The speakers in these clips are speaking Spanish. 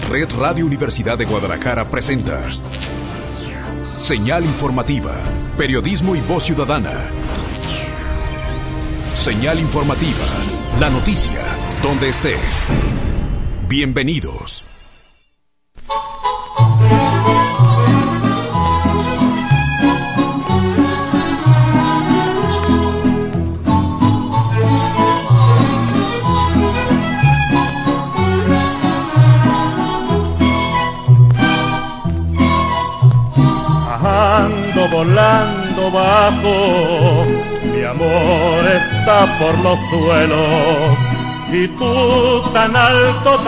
Red Radio Universidad de Guadalajara presenta Señal Informativa, Periodismo y Voz Ciudadana. Señal Informativa, la noticia, donde estés. Bienvenidos. Ando volando bajo, mi amor está por los suelos, y tú tan alto,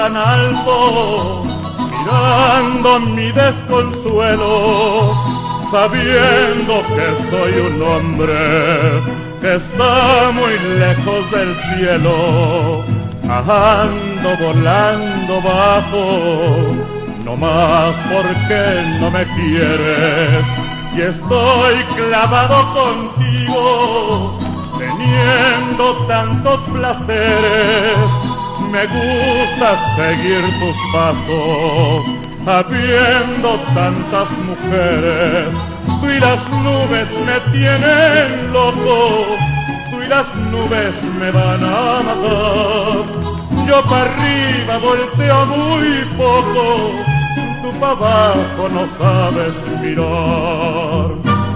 mirando mi desconsuelo, sabiendo que soy un hombre que está muy lejos del cielo. Ando volando bajo, no más porque no me quieres, y estoy clavado contigo, teniendo tantos placeres. Me gusta seguir tus pasos, habiendo tantas mujeres. Tú y las nubes me tienen loco, tú y las nubes me van a matar. Yo para arriba volteo muy poco, tú para abajo no sabes mirar.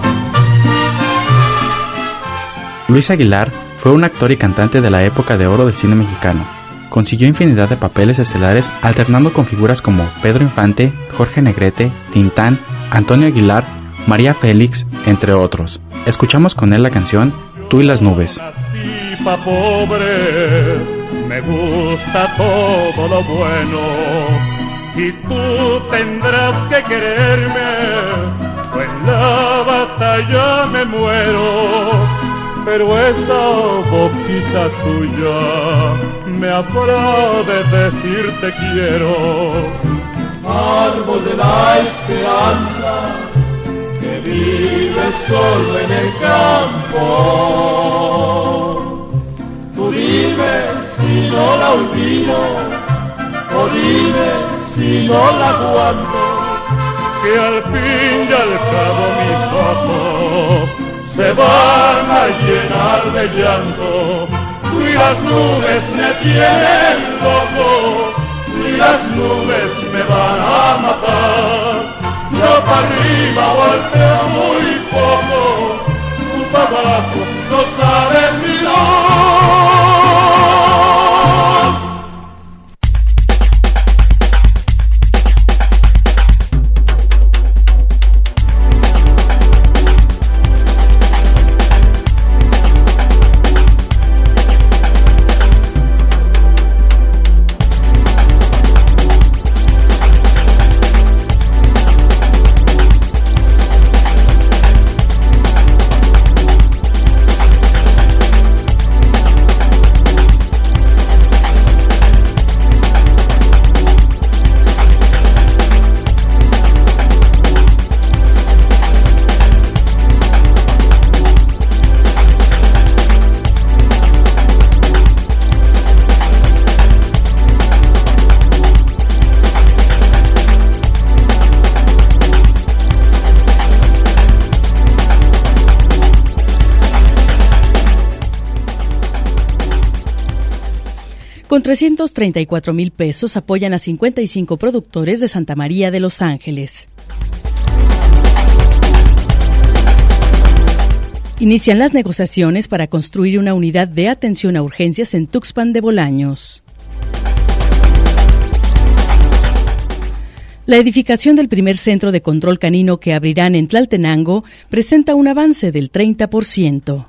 Luis Aguilar fue un actor y cantante de la época de oro del cine mexicano. Consiguió infinidad de papeles estelares alternando con figuras como Pedro Infante, Jorge Negrete, Tintán, Antonio Aguilar, María Félix, entre otros. Escuchamos con él la canción Tú y las nubes. Nací pa' pobre, me gusta todo lo bueno, y tú tendrás que quererme, o en la batalla me muero, pero esa boquita tuya me habrá de decir te quiero. Árbol de la esperanza, que vive solo en el campo, tú dime si no la olvido, o dime si no la aguanto, que al fin y al cabo mis ojos se van a llenar de llanto. Tú y las nubes me tienen loco, y las nubes me van a matar. Yo para arriba volteo muy poco, tú para abajo no sabes mirar. Con 334,000 pesos apoyan a 55 productores de Santa María de Los Ángeles. Inician las negociaciones para construir una unidad de atención a urgencias en Tuxpan de Bolaños. La edificación del primer centro de control canino que abrirán en Tlaltenango presenta un avance del 30%.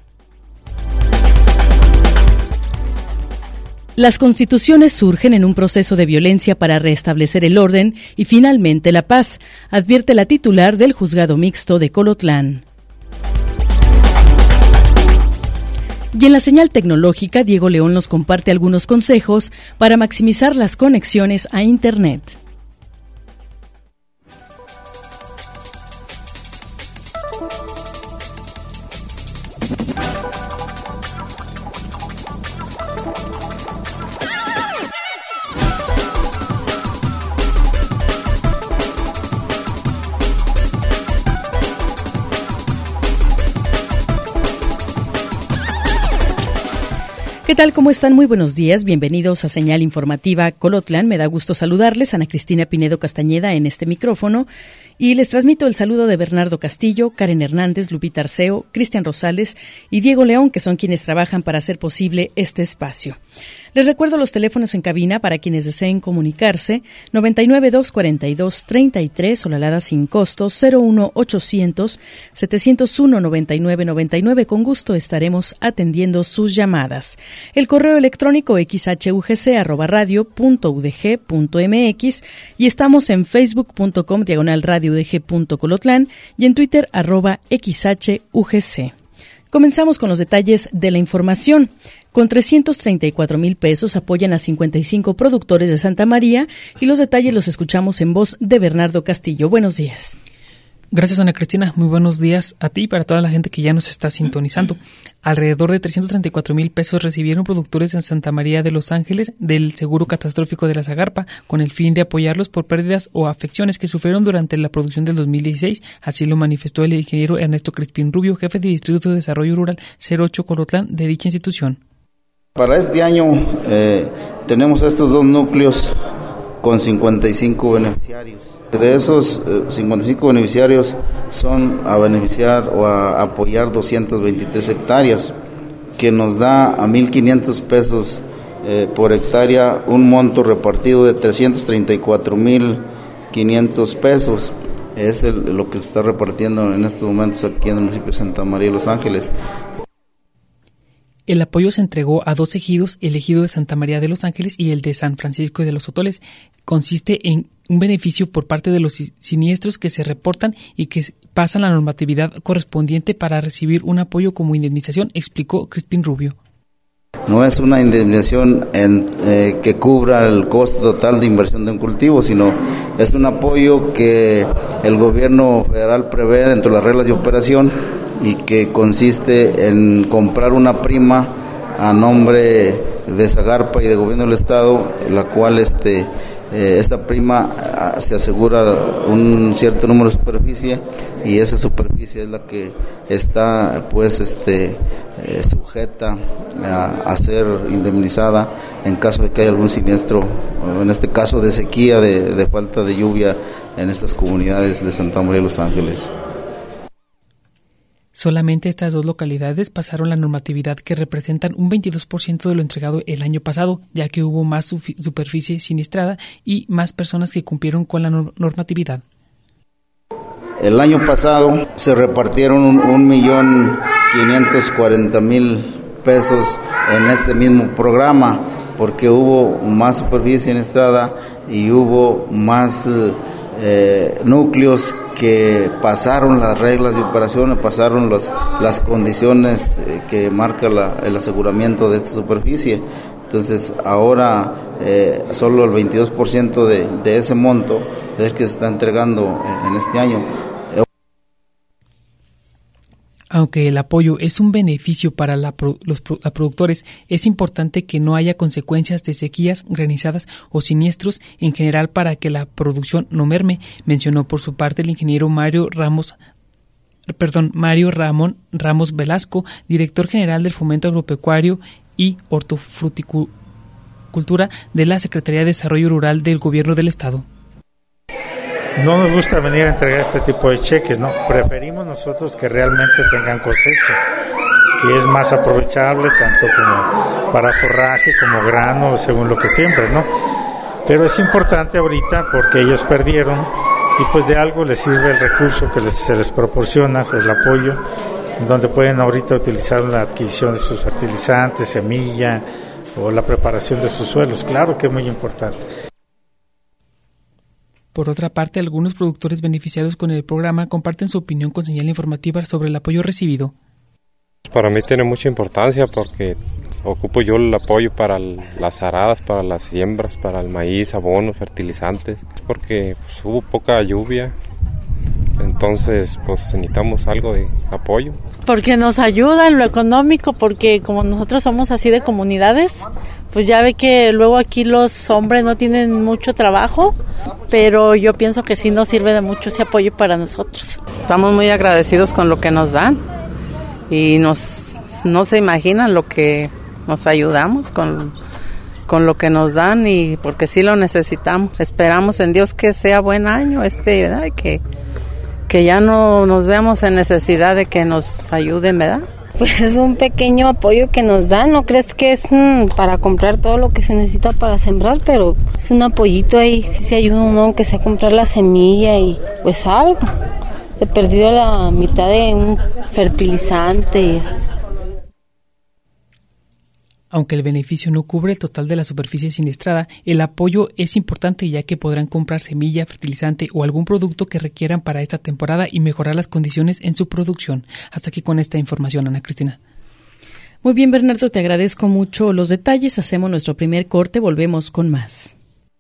Las constituciones surgen en un proceso de violencia para restablecer el orden y finalmente la paz, advierte la titular del Juzgado Mixto de Colotlán. Y en la señal tecnológica, Diego León nos comparte algunos consejos para maximizar las conexiones a Internet. ¿Qué tal? ¿Cómo están? Muy buenos días. Bienvenidos a Señal Informativa Colotlán. Me da gusto saludarles. Ana Cristina Pinedo Castañeda en este micrófono. Y les transmito el saludo de Bernardo Castillo, Karen Hernández, Lupita Arceo, Cristian Rosales y Diego León, que son quienes trabajan para hacer posible este espacio. Les recuerdo los teléfonos en cabina para quienes deseen comunicarse: 99-242-33 o la alada sin costo 01800-701-9999. Con gusto estaremos atendiendo sus llamadas. El correo electrónico xhugc@radio.udg.mx y estamos en facebook.com/radioudg.colotlán y en Twitter @xhugc. Comenzamos con los detalles de la información. Con 334,000 pesos apoyan a 55 productores de Santa María y los detalles los escuchamos en voz de Bernardo Castillo. Buenos días. Gracias, Ana Cristina. Muy buenos días a ti y para toda la gente que ya nos está sintonizando. Alrededor de 334,000 pesos recibieron productores en Santa María de Los Ángeles del Seguro Catastrófico de la Zagarpa, con el fin de apoyarlos por pérdidas o afecciones que sufrieron durante la producción del 2016. Así lo manifestó el ingeniero Ernesto Crispín Rubio, jefe de Distrito de Desarrollo Rural 08 Colotlán de dicha institución. Para este año tenemos estos dos núcleos con 55 beneficiarios. De esos 55 beneficiarios son a beneficiar o a apoyar 223 hectáreas, que nos da a 1,500 pesos por hectárea, un monto repartido de 334,500 pesos. Es lo que se está repartiendo en estos momentos aquí en el municipio de Santa María de Los Ángeles. El apoyo se entregó a 2 ejidos, el ejido de Santa María de Los Ángeles y el de San Francisco de los Otoles. Consiste en un beneficio por parte de los siniestros que se reportan y que pasan la normatividad correspondiente para recibir un apoyo como indemnización, explicó Crispín Rubio. No es una indemnización que cubra el costo total de inversión de un cultivo, sino es un apoyo que el gobierno federal prevé dentro de las reglas de operación y que consiste en comprar una prima a nombre de Zagarpa y de gobierno del estado, la cual esta prima se asegura un cierto número de superficie y esa superficie es la que está sujeta a ser indemnizada en caso de que haya algún siniestro, en este caso de sequía, de falta de lluvia en estas comunidades de Santa María de Los Ángeles. Solamente estas 2 localidades pasaron la normatividad, que representan un 22% de lo entregado el año pasado, ya que hubo más superficie siniestrada y más personas que cumplieron con la normatividad. El año pasado se repartieron 1,540,000 pesos en este mismo programa, porque hubo más superficie siniestrada y hubo más núcleos que pasaron las reglas de operación, pasaron las condiciones que marca el aseguramiento de esta superficie. Entonces ahora solo el 22% de ese monto es que se está entregando en este año. Aunque el apoyo es un beneficio para los productores, es importante que no haya consecuencias de sequías, granizadas o siniestros en general para que la producción no merme, mencionó por su parte el ingeniero Mario Ramón Ramos Velasco, director general del Fomento Agropecuario y Hortofruticultura de la Secretaría de Desarrollo Rural del Gobierno del Estado. No nos gusta venir a entregar este tipo de cheques, ¿no? Preferimos nosotros que realmente tengan cosecha, que es más aprovechable tanto como para forraje como grano, según lo que siembren, ¿no? Pero es importante ahorita porque ellos perdieron y pues de algo les sirve el recurso que se les proporciona, el apoyo, donde pueden ahorita utilizar la adquisición de sus fertilizantes, semilla o la preparación de sus suelos. Claro que es muy importante. Por otra parte, algunos productores beneficiados con el programa comparten su opinión con Señal Informativa sobre el apoyo recibido. Para mí tiene mucha importancia porque ocupo yo el apoyo para las aradas, para las siembras, para el maíz, abonos, fertilizantes, porque hubo poca lluvia, entonces pues necesitamos algo de apoyo. Porque nos ayuda en lo económico, porque como nosotros somos así de comunidades, pues ya ve que luego aquí los hombres no tienen mucho trabajo, pero yo pienso que sí nos sirve de mucho ese apoyo para nosotros. Estamos muy agradecidos con lo que nos dan y no se imaginan lo que nos ayudamos con lo que nos dan, y porque sí lo necesitamos. Esperamos en Dios que sea buen año ¿verdad? Que ya no nos veamos en necesidad de que nos ayuden, ¿verdad? Pues es un pequeño apoyo que nos dan, no crees que es para comprar todo lo que se necesita para sembrar, pero es un apoyito ahí, sí se ayuda uno, aunque sea comprar la semilla y pues algo. He perdido la mitad de un fertilizante y es. Aunque el beneficio no cubre el total de la superficie siniestrada, el apoyo es importante ya que podrán comprar semilla, fertilizante o algún producto que requieran para esta temporada y mejorar las condiciones en su producción. Hasta aquí con esta información, Ana Cristina. Muy bien, Bernardo, te agradezco mucho los detalles. Hacemos nuestro primer corte, volvemos con más.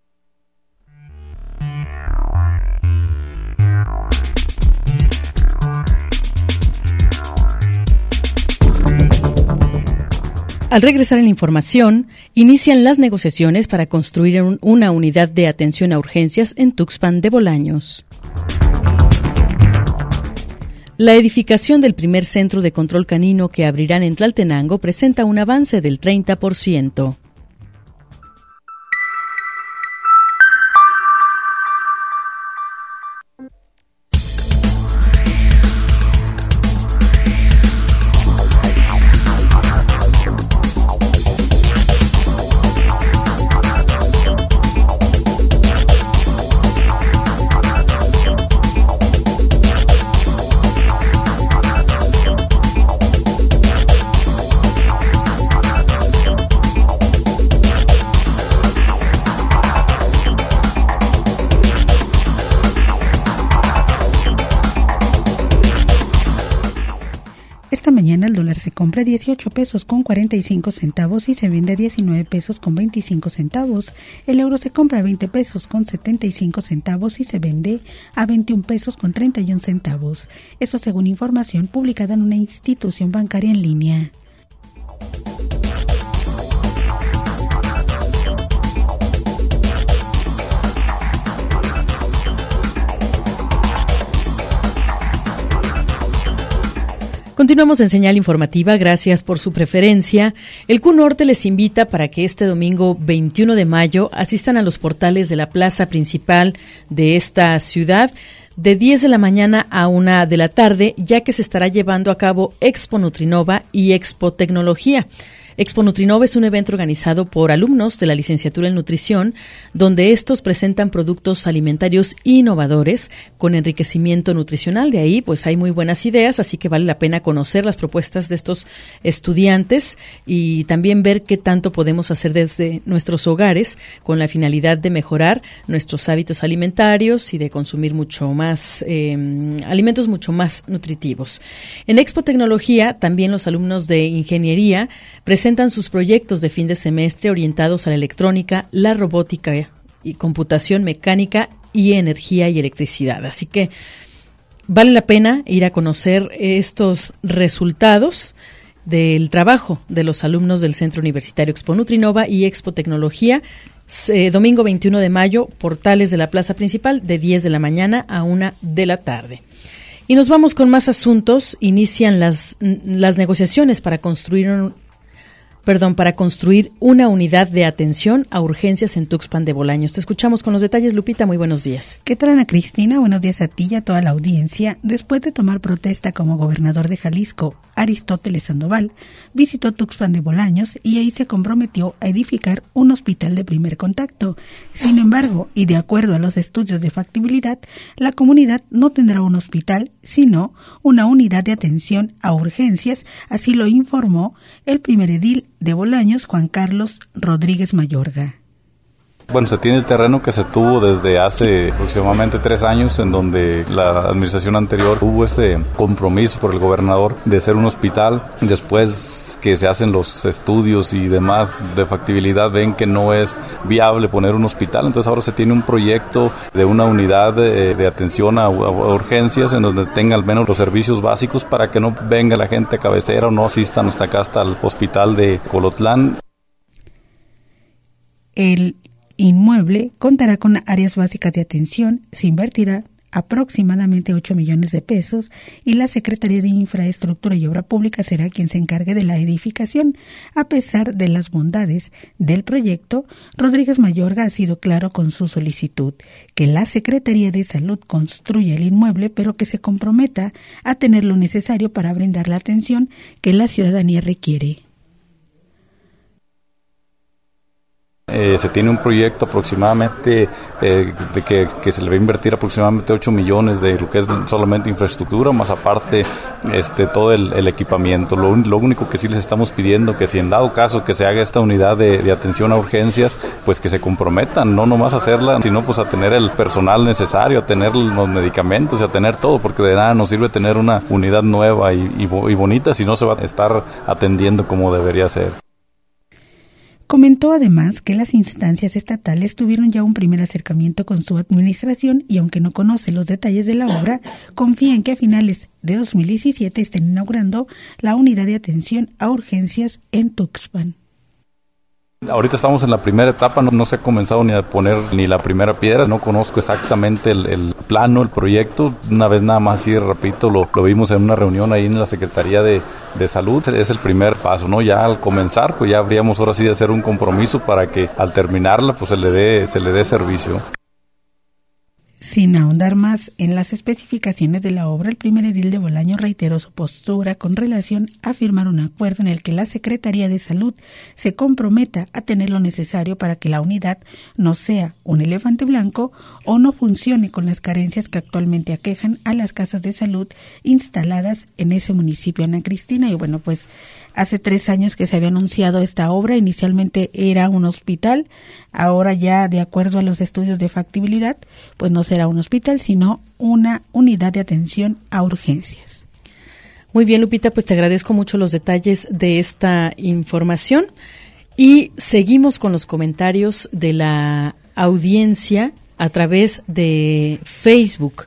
Al regresar en la información, inician las negociaciones para construir una unidad de atención a urgencias en Tuxpan de Bolaños. La edificación del primer centro de control canino que abrirán en Tlaltenango presenta un avance del 30%. Esta mañana el dólar se compra a 18 pesos con 45 centavos y se vende a 19 pesos con 25 centavos. El euro se compra a 20 pesos con 75 centavos y se vende a 21 pesos con 31 centavos. Esto según información publicada en una institución bancaria en línea. Continuamos en Señal Informativa, gracias por su preferencia. El Q-Norte les invita para que este domingo 21 de mayo asistan a los portales de la plaza principal de esta ciudad de 10 de la mañana a 1 de la tarde, ya que se estará llevando a cabo Expo Nutrinova y Expo Tecnología. Expo Nutrinova es un evento organizado por alumnos de la licenciatura en nutrición, donde estos presentan productos alimentarios innovadores con enriquecimiento nutricional. De ahí, pues hay muy buenas ideas, así que vale la pena conocer las propuestas de estos estudiantes y también ver qué tanto podemos hacer desde nuestros hogares con la finalidad de mejorar nuestros hábitos alimentarios y de consumir mucho más alimentos mucho más nutritivos. En Expo Tecnología, también los alumnos de ingeniería presentan sus proyectos de fin de semestre orientados a la electrónica, la robótica y computación mecánica y energía y electricidad. Así que vale la pena ir a conocer estos resultados del trabajo de los alumnos del Centro Universitario Expo Nutrinova y Expo Tecnología. Domingo 21 de mayo, portales de la plaza principal de 10 de la mañana a 1 de la tarde. Y nos vamos con más asuntos. Inician las negociaciones para construir una unidad de atención a urgencias en Tuxpan de Bolaños. Te escuchamos con los detalles, Lupita. Muy buenos días. ¿Qué tal, Ana Cristina? Buenos días a ti y a toda la audiencia. Después de tomar protesta como gobernador de Jalisco, Aristóteles Sandoval visitó Tuxpan de Bolaños y ahí se comprometió a edificar un hospital de primer contacto. Sin embargo, y de acuerdo a los estudios de factibilidad, la comunidad no tendrá un hospital, sino una unidad de atención a urgencias, así lo informó el primer edil de Bolaños, Juan Carlos Rodríguez Mayorga. Bueno, se tiene el terreno que se tuvo desde hace aproximadamente 3 años, en donde la administración anterior hubo ese compromiso por el gobernador de hacer un hospital. Después que se hacen los estudios y demás de factibilidad, ven que no es viable poner un hospital. Entonces ahora se tiene un proyecto de una unidad de atención a urgencias, en donde tenga al menos los servicios básicos para que no venga la gente a cabecera o no asistan hasta acá, hasta el hospital de Colotlán. El inmueble contará con áreas básicas de atención, se invertirá aproximadamente 8 millones de pesos y la Secretaría de Infraestructura y Obra Pública será quien se encargue de la edificación. A pesar de las bondades del proyecto, Rodríguez Mayorga ha sido claro con su solicitud, que la Secretaría de Salud construya el inmueble, pero que se comprometa a tener lo necesario para brindar la atención que la ciudadanía requiere. Se tiene un proyecto aproximadamente de que se le va a invertir aproximadamente 8 millones de lo que es solamente infraestructura, más aparte todo el equipamiento. Lo único que sí les estamos pidiendo, que si en dado caso que se haga esta unidad de atención a urgencias, pues que se comprometan, no nomás a hacerla, sino pues a tener el personal necesario, a tener los medicamentos y a tener todo, porque de nada nos sirve tener una unidad nueva y bonita si no se va a estar atendiendo como debería ser. Comentó además que las instancias estatales tuvieron ya un primer acercamiento con su administración y aunque no conoce los detalles de la obra, confía en que a finales de 2017 estén inaugurando la unidad de atención a urgencias en Tuxpan. Ahorita estamos en la primera etapa, no se ha comenzado ni a poner ni la primera piedra, no conozco exactamente el plano, el proyecto. Una vez nada más así, repito, lo vimos en una reunión ahí en la Secretaría de Salud. Es el primer paso, ¿no? Ya al comenzar, pues ya habríamos ahora sí de hacer un compromiso para que al terminarla, pues se le dé servicio. Sin ahondar más en las especificaciones de la obra, el primer edil de Bolaños reiteró su postura con relación a firmar un acuerdo en el que la Secretaría de Salud se comprometa a tener lo necesario para que la unidad no sea un elefante blanco o no funcione con las carencias que actualmente aquejan a las casas de salud instaladas en ese municipio, Ana Cristina. Y bueno, pues hace 3 años que se había anunciado esta obra, inicialmente era un hospital, ahora ya de acuerdo a los estudios de factibilidad, pues no será un hospital, sino una unidad de atención a urgencias. Muy bien, Lupita, pues te agradezco mucho los detalles de esta información y seguimos con los comentarios de la audiencia a través de Facebook.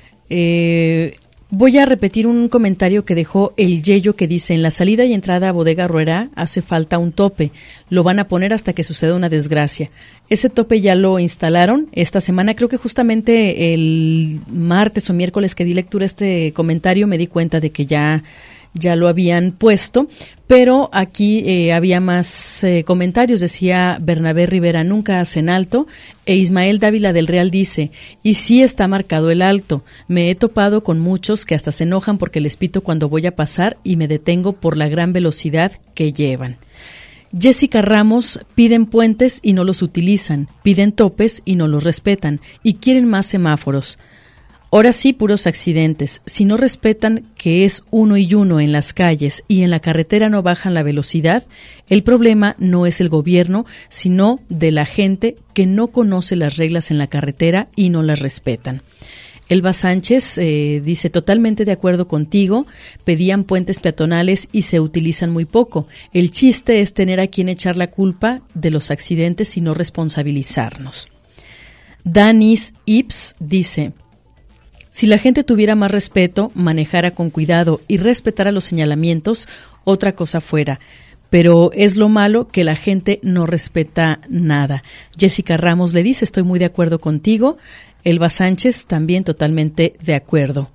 Voy a repetir un comentario que dejó el Yeyo que dice: en la salida y entrada a Bodega Ruera hace falta un tope, lo van a poner hasta que suceda una desgracia. Ese tope ya lo instalaron esta semana, creo que justamente el martes o miércoles que di lectura a este comentario me di cuenta de que ya lo habían puesto, pero aquí había más comentarios. Decía Bernabé Rivera: nunca hacen alto, e Ismael Dávila del Real dice: y sí está marcado el alto, me he topado con muchos que hasta se enojan porque les pito cuando voy a pasar y me detengo por la gran velocidad que llevan. Jessica Ramos: piden puentes y no los utilizan, piden topes y no los respetan, y quieren más semáforos. Ahora sí, puros accidentes. Si no respetan que es uno y uno en las calles y en la carretera no bajan la velocidad, el problema no es el gobierno, sino de la gente que no conoce las reglas en la carretera y no las respetan. Elba Sánchez dice: totalmente de acuerdo contigo, pedían puentes peatonales y se utilizan muy poco. El chiste es tener a quien echar la culpa de los accidentes y no responsabilizarnos. Danis Ips dice: si la gente tuviera más respeto, manejara con cuidado y respetara los señalamientos, otra cosa fuera. Pero es lo malo que la gente no respeta nada. Jessica Ramos le dice: estoy muy de acuerdo contigo. Elba Sánchez también totalmente de acuerdo.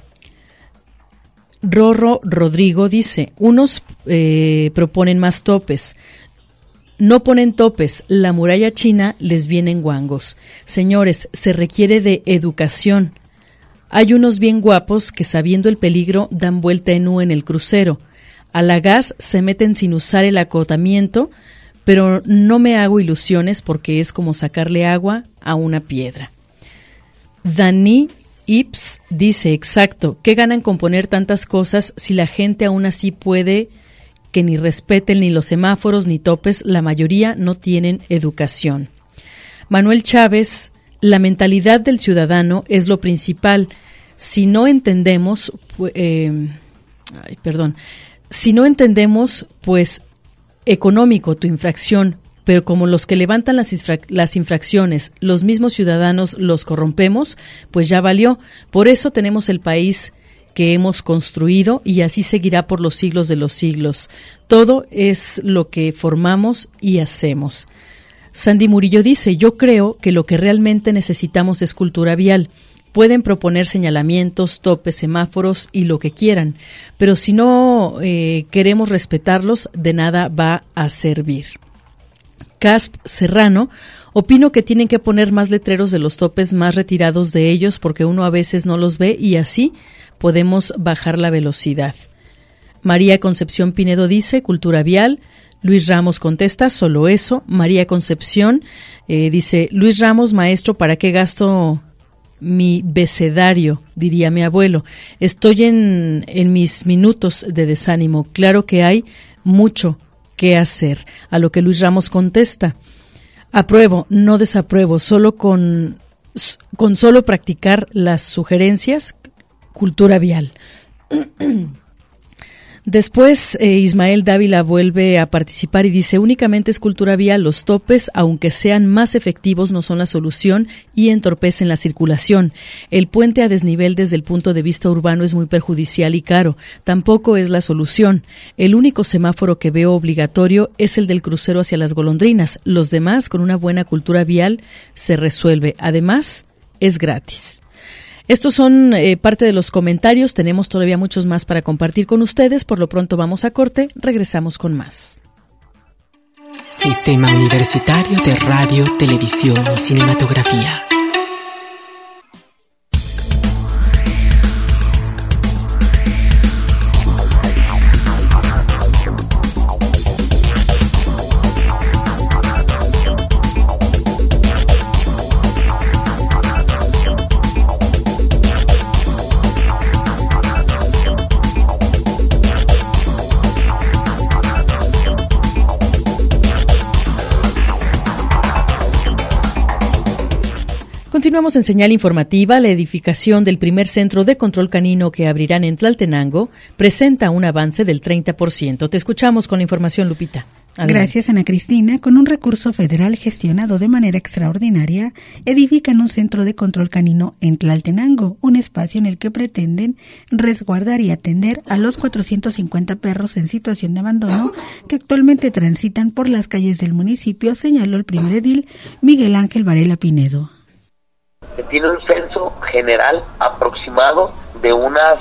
Rorro Rodrigo dice: unos proponen más topes. No ponen topes, la muralla china les viene en guangos. Señores, se requiere de educación. Hay unos bien guapos que sabiendo el peligro dan vuelta en U en el crucero. A la gas se meten sin usar el acotamiento, pero no me hago ilusiones porque es como sacarle agua a una piedra. Dani Ips dice: exacto, ¿qué ganan con poner tantas cosas si la gente aún así puede que ni respeten ni los semáforos ni topes? La mayoría no tienen educación. Manuel Chávez: la mentalidad del ciudadano es lo principal. Si no entendemos, pues económico tu infracción, pero como los que levantan las infracciones, los mismos ciudadanos los corrompemos, pues ya valió. Por eso tenemos el país que hemos construido y así seguirá por los siglos de los siglos. Todo es lo que formamos y hacemos. Sandy Murillo dice: yo creo que lo que realmente necesitamos es cultura vial. Pueden proponer señalamientos, topes, semáforos y lo que quieran, pero si no queremos respetarlos, de nada va a servir. Casp Serrano: opino que tienen que poner más letreros de los topes más retirados de ellos porque uno a veces no los ve y así podemos bajar la velocidad. María Concepción Pinedo dice: cultura vial. Luis Ramos contesta: solo eso. María Concepción dice: Luis Ramos, maestro, ¿para qué gasto mi becedario? Diría mi abuelo. Estoy en mis minutos de desánimo. Claro que hay mucho que hacer. A lo que Luis Ramos contesta: apruebo, no desapruebo, solo con solo practicar las sugerencias, cultura vial. Después Ismael Dávila vuelve a participar y dice: únicamente es cultura vial, los topes, aunque sean más efectivos, no son la solución y entorpecen la circulación. El puente a desnivel desde el punto de vista urbano es muy perjudicial y caro, tampoco es la solución. El único semáforo que veo obligatorio es el del crucero hacia Las Golondrinas, los demás con una buena cultura vial se resuelve, además es gratis. Estos son parte de los comentarios, tenemos todavía muchos más para compartir con ustedes, por lo pronto vamos a corte, regresamos con más. Sistema Universitario de Radio, Televisión y Cinematografía. Continuamos en Señal Informativa. La edificación del primer centro de control canino que abrirán en Tlaltenango presenta un avance del 30%. Te escuchamos con la información, Lupita. Adelante. Gracias, Ana Cristina. Con un recurso federal gestionado de manera extraordinaria, edifican un centro de control canino en Tlaltenango, un espacio en el que pretenden resguardar y atender a los 450 perros en situación de abandono que actualmente transitan por las calles del municipio, señaló el primer edil, Miguel Ángel Varela Pinedo. Se tiene un censo general aproximado de unas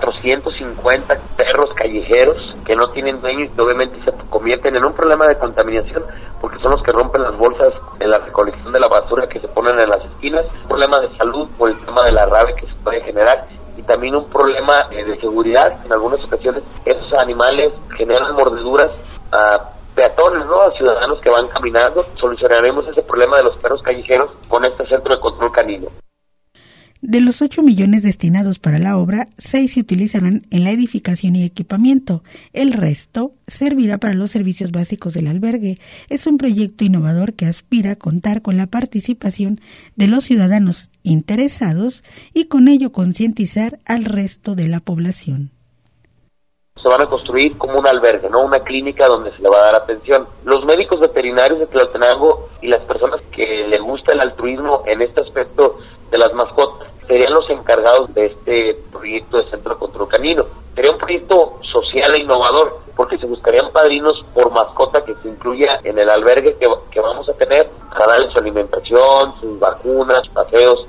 450 perros callejeros que no tienen dueño y que obviamente se convierten en un problema de contaminación porque son los que rompen las bolsas en la recolección de la basura que se ponen en las esquinas, un problema de salud por el tema de la rabia que se puede generar y también un problema de seguridad. En algunas ocasiones esos animales generan mordeduras a peatones, ¿no? A ciudadanos que van caminando. Solucionaremos ese problema de los perros callejeros con este centro de control canino. De los 8 millones destinados para la obra, 6 se utilizarán en la edificación y equipamiento. El resto servirá para los servicios básicos del albergue. Es un proyecto innovador que aspira a contar con la participación de los ciudadanos interesados y con ello concientizar al resto de la población. Se van a construir como un albergue, ¿no? Una clínica donde se le va a dar atención. Los médicos veterinarios de Tlaltenango y las personas que les gusta el altruismo en este aspecto de las mascotas serían los encargados de este proyecto de centro de control canino. Sería un proyecto social e innovador porque se buscarían padrinos por mascota que se incluya en el albergue que vamos a tener, para darle su alimentación, sus vacunas, paseos.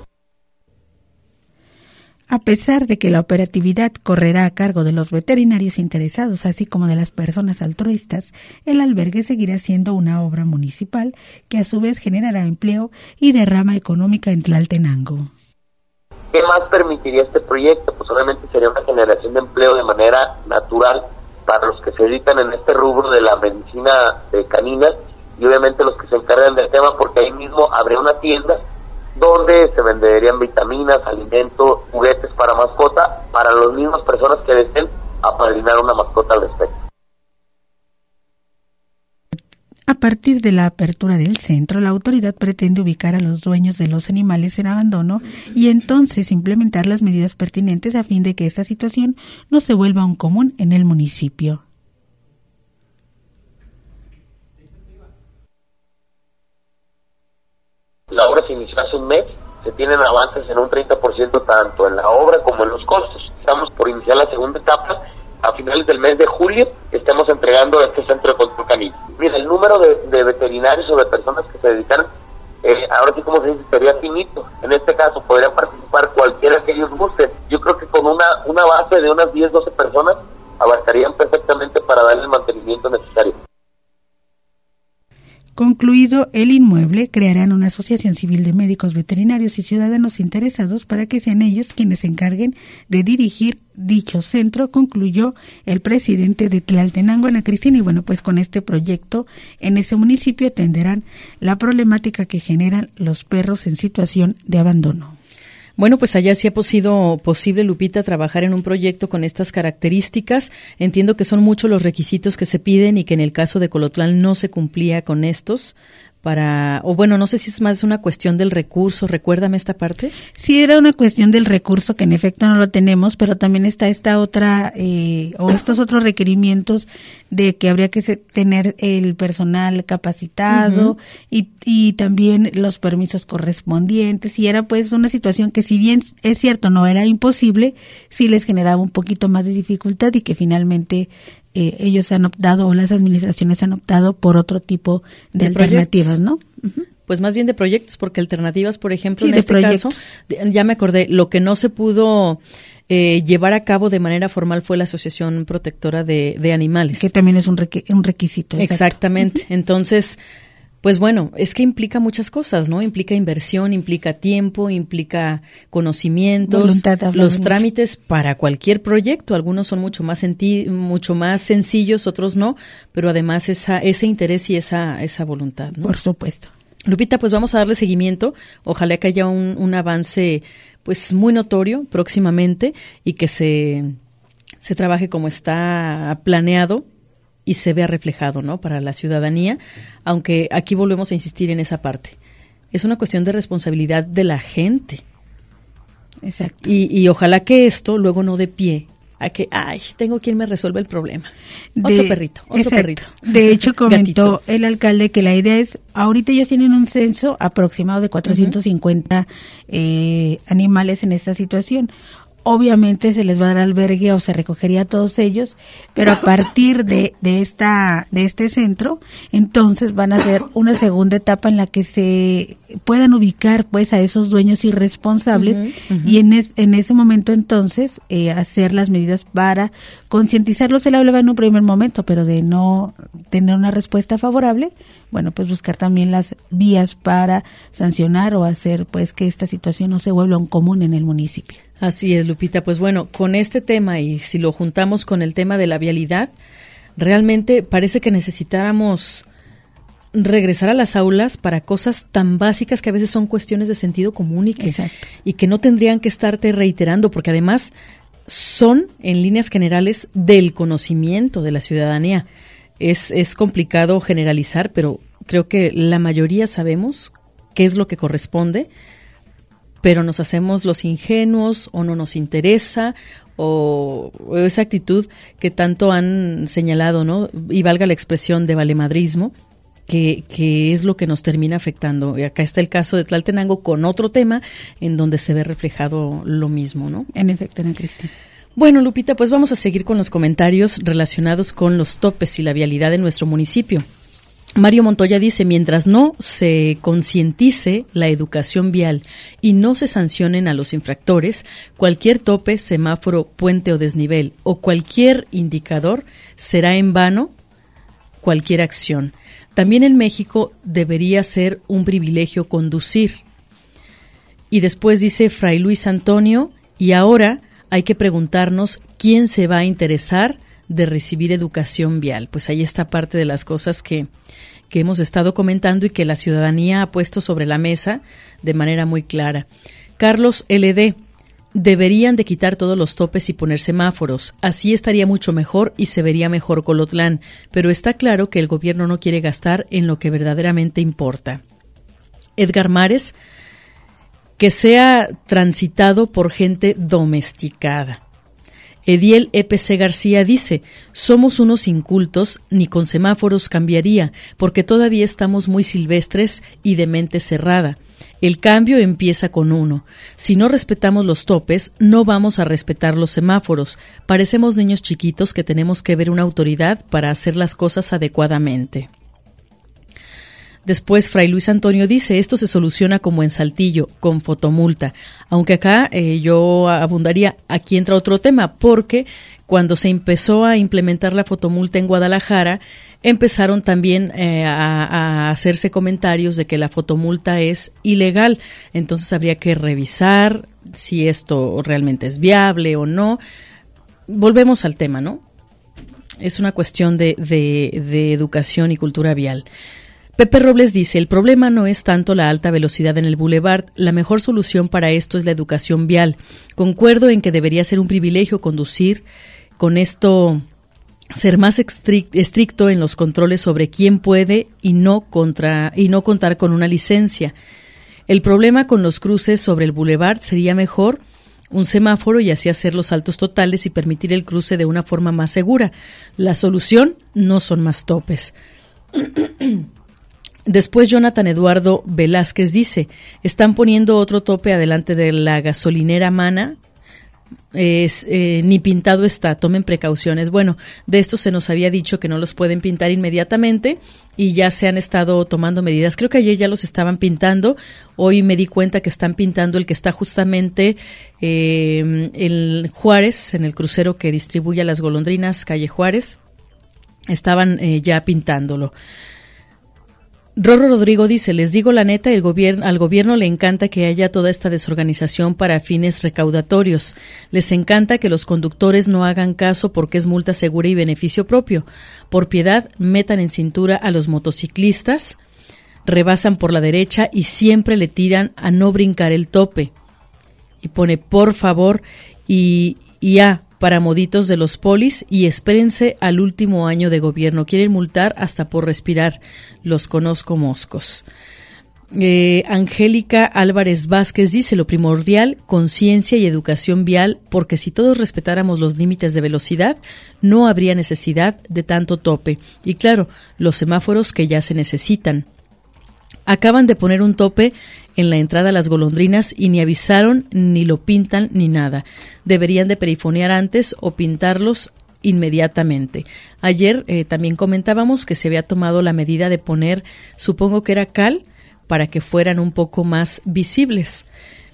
A pesar de que la operatividad correrá a cargo de los veterinarios interesados, así como de las personas altruistas, el albergue seguirá siendo una obra municipal que a su vez generará empleo y derrama económica en Tlaltenango. ¿Qué más permitiría este proyecto? Pues obviamente sería una generación de empleo de manera natural para los que se dedican en este rubro de la medicina canina y obviamente los que se encargan del tema, porque ahí mismo habría una tienda donde se venderían vitaminas, alimentos, juguetes para mascota, para las mismas personas que deseen apadrinar una mascota al respecto. A partir de la apertura del centro, la autoridad pretende ubicar a los dueños de los animales en abandono y entonces implementar las medidas pertinentes a fin de que esta situación no se vuelva un común en el municipio. La obra se inició hace un mes, se tienen avances en un 30% tanto en la obra como en los costos. Estamos por iniciar la segunda etapa. A finales del mes de julio estamos entregando este centro de control canino. Mira, el número de veterinarios o de personas que se dedican ahora sí, como se dice, sería finito. En este caso podrían participar cualquiera que ellos gusten. Yo creo que con una base de unas 10, 12 personas abarcarían perfectamente para darle el mantenimiento necesario. Concluido el inmueble, crearán una asociación civil de médicos veterinarios y ciudadanos interesados para que sean ellos quienes se encarguen de dirigir dicho centro, concluyó el presidente de Tlaltenango, Ana Cristina. Y bueno, pues con este proyecto en ese municipio atenderán la problemática que generan los perros en situación de abandono. Bueno, pues allá sí ha sido posible, Lupita, trabajar en un proyecto con estas características. Entiendo que son muchos los requisitos que se piden y que en el caso de Colotlán no se cumplía con estos. No sé si es más una cuestión del recurso, recuérdame esta parte. Sí, era una cuestión del recurso, que en efecto no lo tenemos, pero también está esta otra, o estos otros requerimientos de que habría que tener el personal capacitado y también los permisos correspondientes, y era pues una situación que, si bien es cierto no era imposible, sí les generaba un poquito más de dificultad, y que finalmente ellos han optado, o las administraciones han optado por otro tipo de alternativas, ¿no? Pues más bien de proyectos, porque alternativas, por ejemplo, en este caso, ya me acordé, lo que no se pudo llevar a cabo de manera formal fue la Asociación Protectora de Animales. Que también es un requisito. Exactamente. Entonces, pues bueno, es que implica muchas cosas, ¿no? Implica inversión, implica tiempo, implica conocimientos, voluntad, los trámites para cualquier proyecto. Algunos son mucho más sencillos, otros no, pero además ese interés y esa voluntad, ¿no? Por supuesto. Lupita, pues vamos a darle seguimiento. Ojalá que haya un avance pues muy notorio próximamente y que se trabaje como está planeado y se vea reflejado, ¿no?, para la ciudadanía, aunque aquí volvemos a insistir en esa parte. Es una cuestión de responsabilidad de la gente. Exacto. Y ojalá que esto luego no dé pie a que, tengo quien me resuelva el problema. Otro perrito. De hecho, comentó el alcalde que la idea es, ahorita ellos tienen un censo aproximado de 450 animales en esta situación. Obviamente se les va a dar albergue o se recogería a todos ellos, pero a partir de este centro, entonces van a hacer una segunda etapa en la que se puedan ubicar pues a esos dueños irresponsables y en ese momento entonces hacer las medidas para concientizarlos. Se le hablaba en un primer momento, pero de no tener una respuesta favorable, bueno, pues buscar también las vías para sancionar o hacer pues que esta situación no se vuelva un común en el municipio. Así es, Lupita. Pues bueno, con este tema y si lo juntamos con el tema de la vialidad, realmente parece que necesitáramos regresar a las aulas para cosas tan básicas que a veces son cuestiones de sentido común y que no tendrían que estarte reiterando, porque además son en líneas generales del conocimiento de la ciudadanía. Es complicado generalizar, pero creo que la mayoría sabemos qué es lo que corresponde, pero nos hacemos los ingenuos o no nos interesa, o esa actitud que tanto han señalado, ¿no? Y valga la expresión de valemadrismo, que es lo que nos termina afectando. Y acá está el caso de Tlaltenango con otro tema en donde se ve reflejado lo mismo, ¿no? En efecto, Ana Cristina. Bueno, Lupita, pues vamos a seguir con los comentarios relacionados con los topes y la vialidad en nuestro municipio. Mario Montoya dice, mientras no se concientice la educación vial y no se sancionen a los infractores, cualquier tope, semáforo, puente o desnivel o cualquier indicador será en vano cualquier acción. También en México debería ser un privilegio conducir. Y después dice Fray Luis Antonio, y ahora hay que preguntarnos quién se va a interesar de recibir educación vial. Pues ahí está parte de las cosas que hemos estado comentando y que la ciudadanía ha puesto sobre la mesa de manera muy clara. Carlos LD, deberían de quitar todos los topes y poner semáforos. Así estaría mucho mejor y se vería mejor Colotlán, pero está claro que el gobierno no quiere gastar en lo que verdaderamente importa. Edgar Mares, que sea transitado por gente domesticada. Ediel EPC García dice, somos unos incultos, ni con semáforos cambiaría, porque todavía estamos muy silvestres y de mente cerrada. El cambio empieza con uno. Si no respetamos los topes, no vamos a respetar los semáforos. Parecemos niños chiquitos que tenemos que ver una autoridad para hacer las cosas adecuadamente. Después, Fray Luis Antonio dice, esto se soluciona como en Saltillo, con fotomulta. Aunque acá yo abundaría, aquí entra otro tema, porque cuando se empezó a implementar la fotomulta en Guadalajara, empezaron también a hacerse comentarios de que la fotomulta es ilegal. Entonces habría que revisar si esto realmente es viable o no. Volvemos al tema, ¿no? Es una cuestión de educación y cultura vial. Pepe Robles dice, el problema no es tanto la alta velocidad en el boulevard, la mejor solución para esto es la educación vial. Concuerdo en que debería ser un privilegio conducir, con esto ser más estricto en los controles sobre quién puede y no contar con una licencia. El problema con los cruces sobre el boulevard sería mejor un semáforo y así hacer los saltos totales y permitir el cruce de una forma más segura. La solución no son más topes. Después Jonathan Eduardo Velázquez dice, están poniendo otro tope adelante de la gasolinera Mana, ni pintado está, tomen precauciones. Bueno, de esto se nos había dicho que no los pueden pintar inmediatamente y ya se han estado tomando medidas. Creo que ayer ya los estaban pintando, hoy me di cuenta que están pintando el que está justamente en Juárez, en el crucero que distribuye a las golondrinas, calle Juárez, estaban ya pintándolo. Rorro Rodrigo dice, les digo la neta, al gobierno le encanta que haya toda esta desorganización para fines recaudatorios. Les encanta que los conductores no hagan caso porque es multa segura y beneficio propio. Por piedad, metan en cintura a los motociclistas, rebasan por la derecha y siempre le tiran a no brincar el tope. Y pone, por favor, y para moditos de los polis y espérense al último año de gobierno. Quieren multar hasta por respirar. Los conozco moscos. Angélica Álvarez Vázquez dice, lo primordial, conciencia y educación vial, porque si todos respetáramos los límites de velocidad, no habría necesidad de tanto tope. Y claro, los semáforos que ya se necesitan. Acaban de poner un tope en la entrada a las golondrinas y ni avisaron, ni lo pintan, ni nada. Deberían de perifonear antes o pintarlos inmediatamente. Ayer también comentábamos que se había tomado la medida de poner, supongo que era cal, para que fueran un poco más visibles.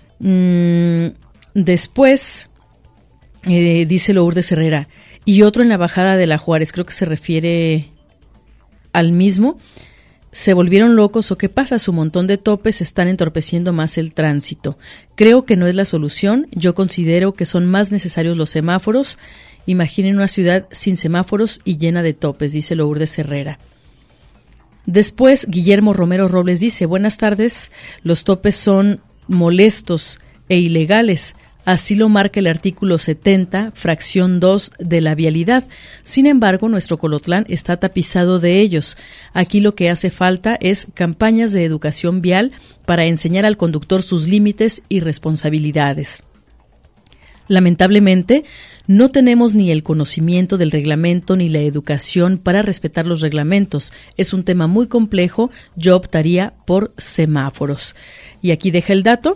Después, dice Lourdes Herrera, y otro en la bajada de la Juárez, creo que se refiere al mismo. ¿Se volvieron locos o qué pasa? Su montón de topes están entorpeciendo más el tránsito. Creo que no es la solución. Yo considero que son más necesarios los semáforos. Imaginen una ciudad sin semáforos y llena de topes, dice Lourdes Herrera. Después, Guillermo Romero Robles dice, buenas tardes, los topes son molestos e ilegales. Así lo marca el artículo 70, fracción 2 de la vialidad. Sin embargo, nuestro Colotlán está tapizado de ellos. Aquí lo que hace falta es campañas de educación vial para enseñar al conductor sus límites y responsabilidades. Lamentablemente, no tenemos ni el conocimiento del reglamento ni la educación para respetar los reglamentos. Es un tema muy complejo. Yo optaría por semáforos. Y aquí deja el dato.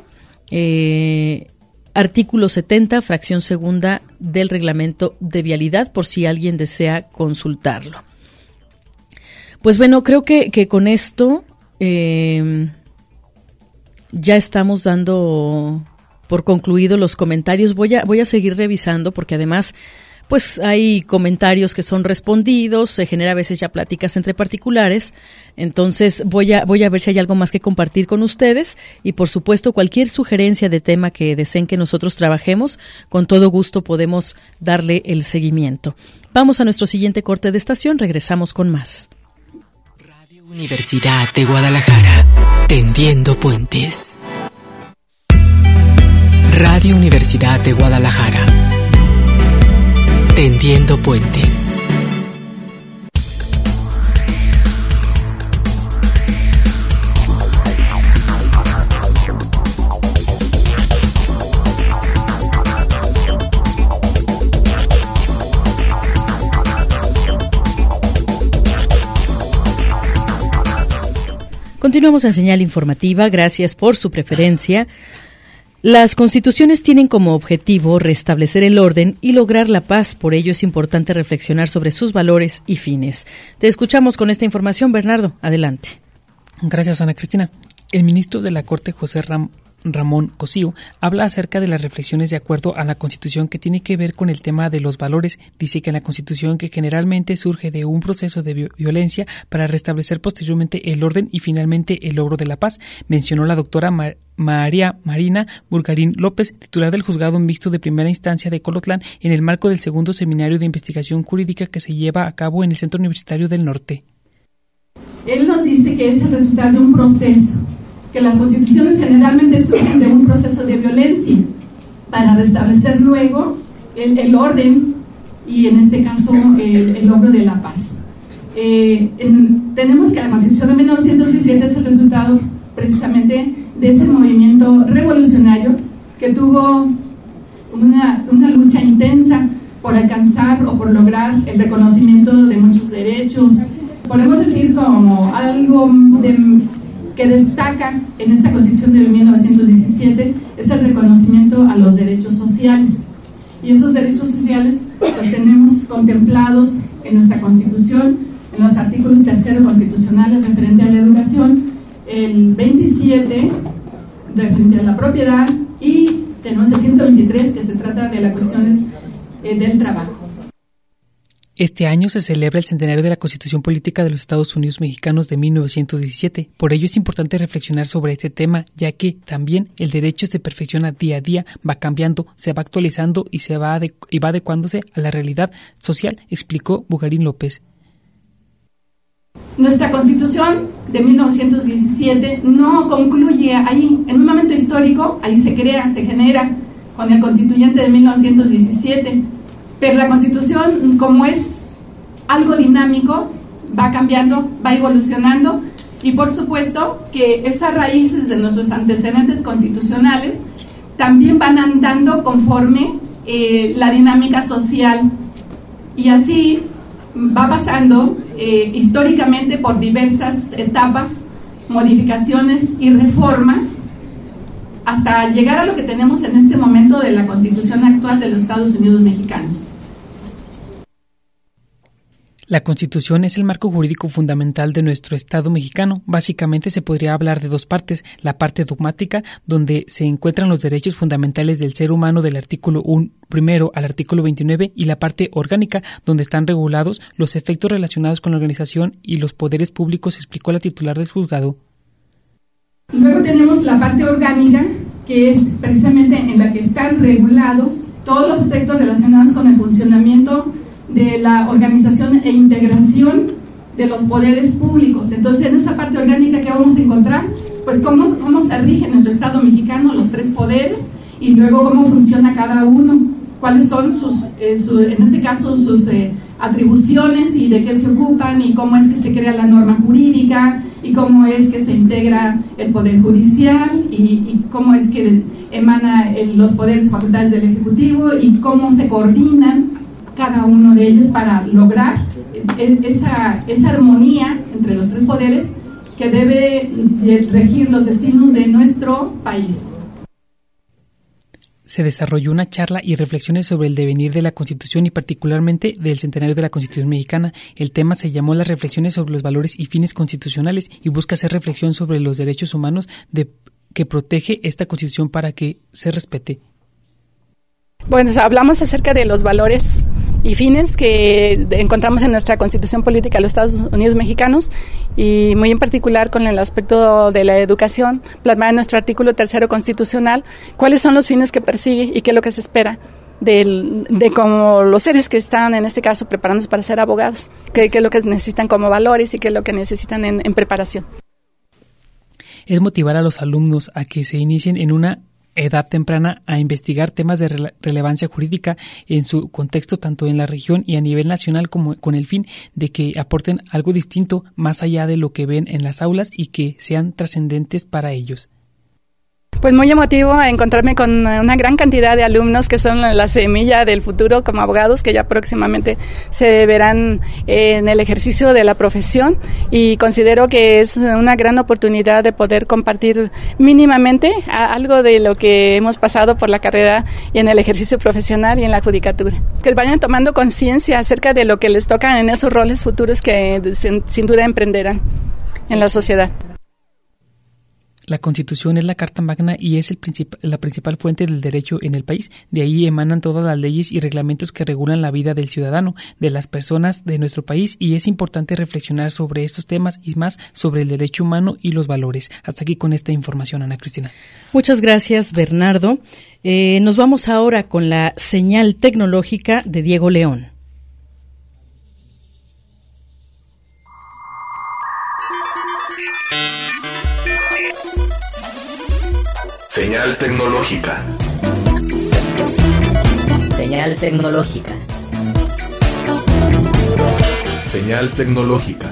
Artículo 70, fracción segunda del reglamento de vialidad, por si alguien desea consultarlo. Pues bueno, creo que con esto ya estamos dando por concluido los comentarios. Voy a seguir revisando porque además pues hay comentarios que son respondidos, se genera a veces ya pláticas entre particulares, entonces voy a ver si hay algo más que compartir con ustedes y por supuesto cualquier sugerencia de tema que deseen que nosotros trabajemos, con todo gusto podemos darle el seguimiento. Vamos a nuestro siguiente corte de estación, regresamos con más. Radio Universidad de Guadalajara, tendiendo puentes. Radio Universidad de Guadalajara, tendiendo puentes. Continuamos en Señal Informativa, gracias por su preferencia. Las constituciones tienen como objetivo restablecer el orden y lograr la paz, por ello es importante reflexionar sobre sus valores y fines. Te escuchamos con esta información, Bernardo, adelante. Gracias, Ana Cristina. El ministro de la Corte, José Ramón Cosío, habla acerca de las reflexiones de acuerdo a la Constitución que tiene que ver con el tema de los valores. Dice que en la Constitución que generalmente surge de un proceso de violencia para restablecer posteriormente el orden y finalmente el logro de la paz. Mencionó la doctora María Marina Burgarín López, titular del Juzgado Mixto de Primera Instancia de Colotlán, en el marco del segundo seminario de investigación jurídica que se lleva a cabo en el Centro Universitario del Norte. Él nos dice que es el resultado de un proceso, que las constituciones generalmente surgen de un proceso de violencia para restablecer luego el orden y en este caso el logro de la paz. Tenemos que la Constitución de 1917 es el resultado precisamente de ese movimiento revolucionario que tuvo una lucha intensa por alcanzar o por lograr el reconocimiento de muchos derechos. Podemos decir como algo que destaca en esta Constitución de 1917 es el reconocimiento a los derechos sociales. Y esos derechos sociales los tenemos contemplados en nuestra Constitución, en los artículos 3 constitucionales referente a la educación, el 27 referente a la propiedad y tenemos el 123 que se trata de las cuestiones del trabajo. Este año se celebra el centenario de la Constitución Política de los Estados Unidos Mexicanos de 1917. Por ello es importante reflexionar sobre este tema, ya que también el derecho se perfecciona día a día, va cambiando, se va actualizando y va adecuándose a la realidad social, explicó Burgarín López. Nuestra Constitución de 1917 no concluye ahí. En un momento histórico, ahí se genera con el constituyente de 1917. Pero la Constitución, como es algo dinámico, va cambiando, va evolucionando y por supuesto que esas raíces de nuestros antecedentes constitucionales también van andando conforme la dinámica social y así va pasando históricamente por diversas etapas, modificaciones y reformas hasta llegar a lo que tenemos en este momento de la Constitución actual de los Estados Unidos Mexicanos. La Constitución es el marco jurídico fundamental de nuestro Estado mexicano. Básicamente se podría hablar de dos partes: la parte dogmática, donde se encuentran los derechos fundamentales del ser humano del artículo 1 al artículo 29, y la parte orgánica, donde están regulados los efectos relacionados con la organización y los poderes públicos, explicó la titular del juzgado. Luego tenemos la parte orgánica, que es precisamente en la que están regulados todos los aspectos relacionados con el funcionamiento de la organización e integración de los poderes públicos. Entonces, en esa parte orgánica, ¿qué vamos a encontrar? Pues cómo se rige en nuestro Estado mexicano los tres poderes y luego cómo funciona cada uno, cuáles son en este caso sus atribuciones y de qué se ocupan y cómo es que se crea la norma jurídica y cómo es que se integra el Poder Judicial y cómo es que emana los poderes facultades del Ejecutivo y cómo se coordinan cada uno de ellos para lograr esa armonía entre los tres poderes que debe regir los destinos de nuestro país. Se desarrolló una charla y reflexiones sobre el devenir de la Constitución y particularmente del centenario de la Constitución mexicana. El tema se llamó Las reflexiones sobre los valores y fines constitucionales y busca hacer reflexión sobre los derechos humanos que protege esta Constitución para que se respete. Bueno, hablamos acerca de los valores y fines que encontramos en nuestra Constitución Política de los Estados Unidos Mexicanos y muy en particular con el aspecto de la educación, plasmada en nuestro artículo 3 constitucional, cuáles son los fines que persigue y qué es lo que se espera de como los seres que están en este caso preparándose para ser abogados, qué es lo que necesitan como valores y qué es lo que necesitan en preparación. Es motivar a los alumnos a que se inicien en una edad temprana a investigar temas de relevancia jurídica en su contexto tanto en la región y a nivel nacional como con el fin de que aporten algo distinto más allá de lo que ven en las aulas y que sean trascendentes para ellos. Pues muy emotivo encontrarme con una gran cantidad de alumnos que son la semilla del futuro como abogados, que ya próximamente se verán en el ejercicio de la profesión y considero que es una gran oportunidad de poder compartir mínimamente algo de lo que hemos pasado por la carrera y en el ejercicio profesional y en la judicatura. Que vayan tomando conciencia acerca de lo que les toca en esos roles futuros que sin duda emprenderán en la sociedad. La Constitución es la Carta Magna y es la principal fuente del derecho en el país. De ahí emanan todas las leyes y reglamentos que regulan la vida del ciudadano, de las personas de nuestro país, y es importante reflexionar sobre estos temas y más sobre el derecho humano y los valores. Hasta aquí con esta información, Ana Cristina. Muchas gracias, Bernardo. Nos vamos ahora con la señal tecnológica de Diego León. Señal tecnológica. Señal tecnológica. Señal tecnológica.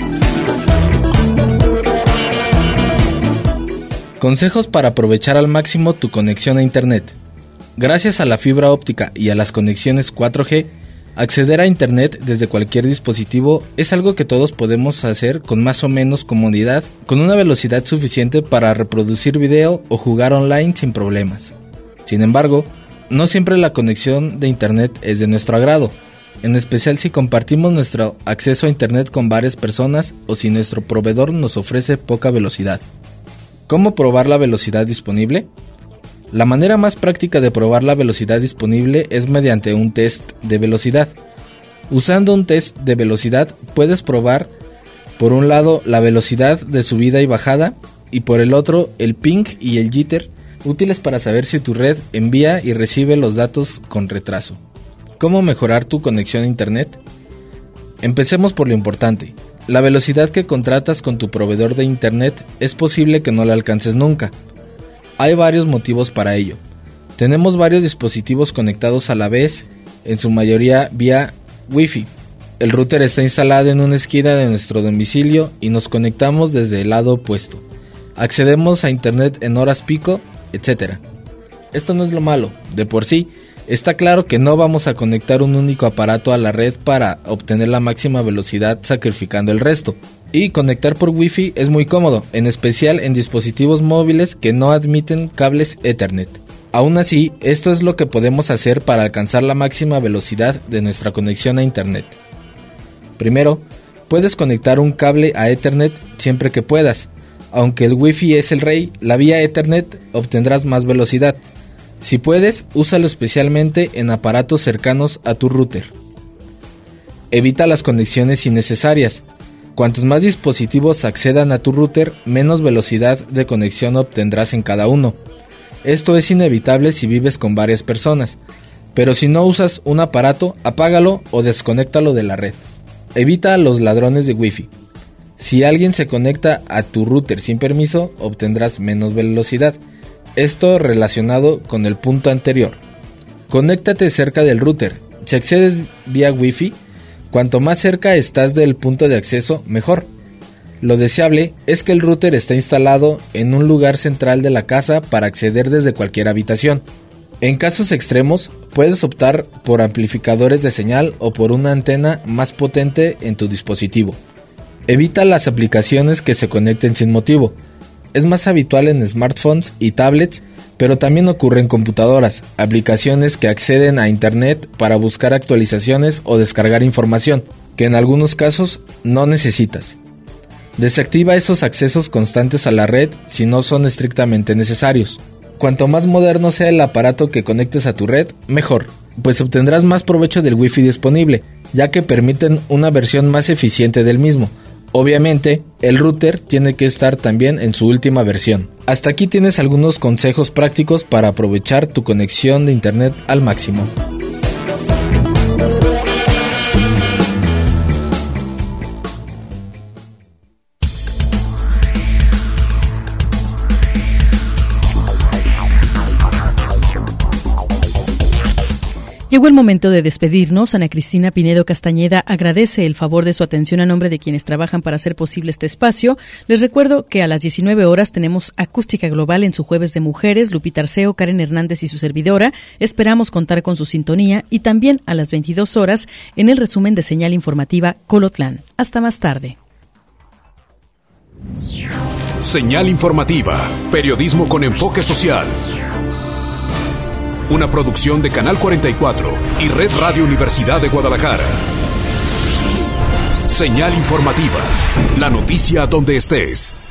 Consejos para aprovechar al máximo tu conexión a Internet. Gracias a la fibra óptica y a las conexiones 4G, acceder a Internet desde cualquier dispositivo es algo que todos podemos hacer con más o menos comodidad, con una velocidad suficiente para reproducir video o jugar online sin problemas. Sin embargo, no siempre la conexión de Internet es de nuestro agrado, en especial si compartimos nuestro acceso a Internet con varias personas o si nuestro proveedor nos ofrece poca velocidad. ¿Cómo probar la velocidad disponible? La manera más práctica de probar la velocidad disponible es mediante un test de velocidad. Usando un test de velocidad puedes probar, por un lado, la velocidad de subida y bajada, y por el otro, el ping y el jitter, útiles para saber si tu red envía y recibe los datos con retraso. ¿Cómo mejorar tu conexión a Internet? Empecemos por lo importante. La velocidad que contratas con tu proveedor de Internet es posible que no la alcances nunca. Hay varios motivos para ello. Tenemos varios dispositivos conectados a la vez, en su mayoría vía Wi-Fi. El router está instalado en una esquina de nuestro domicilio y nos conectamos desde el lado opuesto. Accedemos a Internet en horas pico, etc. Esto no es lo malo, de por sí. Está claro que no vamos a conectar un único aparato a la red para obtener la máxima velocidad sacrificando el resto. Y conectar por Wi-Fi es muy cómodo, en especial en dispositivos móviles que no admiten cables Ethernet. Aún así, esto es lo que podemos hacer para alcanzar la máxima velocidad de nuestra conexión a Internet. Primero, puedes conectar un cable a Ethernet siempre que puedas. Aunque el Wi-Fi es el rey, la vía Ethernet obtendrás más velocidad. Si puedes, úsalo especialmente en aparatos cercanos a tu router. Evita las conexiones innecesarias. Cuantos más dispositivos accedan a tu router, menos velocidad de conexión obtendrás en cada uno. Esto es inevitable si vives con varias personas, pero si no usas un aparato, apágalo o desconéctalo de la red. Evita a los ladrones de Wi-Fi. Si alguien se conecta a tu router sin permiso, obtendrás menos velocidad. Esto relacionado con el punto anterior. Conéctate cerca del router. Si accedes vía Wi-Fi, cuanto más cerca estás del punto de acceso, mejor. Lo deseable es que el router esté instalado en un lugar central de la casa para acceder desde cualquier habitación. En casos extremos, puedes optar por amplificadores de señal o por una antena más potente en tu dispositivo. Evita las aplicaciones que se conecten sin motivo. Es más habitual en smartphones y tablets, pero también ocurre en computadoras, aplicaciones que acceden a Internet para buscar actualizaciones o descargar información, que en algunos casos no necesitas. Desactiva esos accesos constantes a la red si no son estrictamente necesarios. Cuanto más moderno sea el aparato que conectes a tu red, mejor, pues obtendrás más provecho del Wi-Fi disponible, ya que permiten una versión más eficiente del mismo. Obviamente, el router tiene que estar también en su última versión. Hasta aquí tienes algunos consejos prácticos para aprovechar tu conexión de Internet al máximo. Llegó el momento de despedirnos. Ana Cristina Pinedo Castañeda agradece el favor de su atención a nombre de quienes trabajan para hacer posible este espacio. Les recuerdo que a las 19 horas tenemos Acústica Global en su Jueves de Mujeres, Lupita Arceo, Karen Hernández y su servidora. Esperamos contar con su sintonía y también a las 22 horas en el resumen de Señal Informativa Colotlán. Hasta más tarde. Señal Informativa, periodismo con enfoque social. Una producción de Canal 44 y Red Radio Universidad de Guadalajara. Señal Informativa, la noticia donde estés.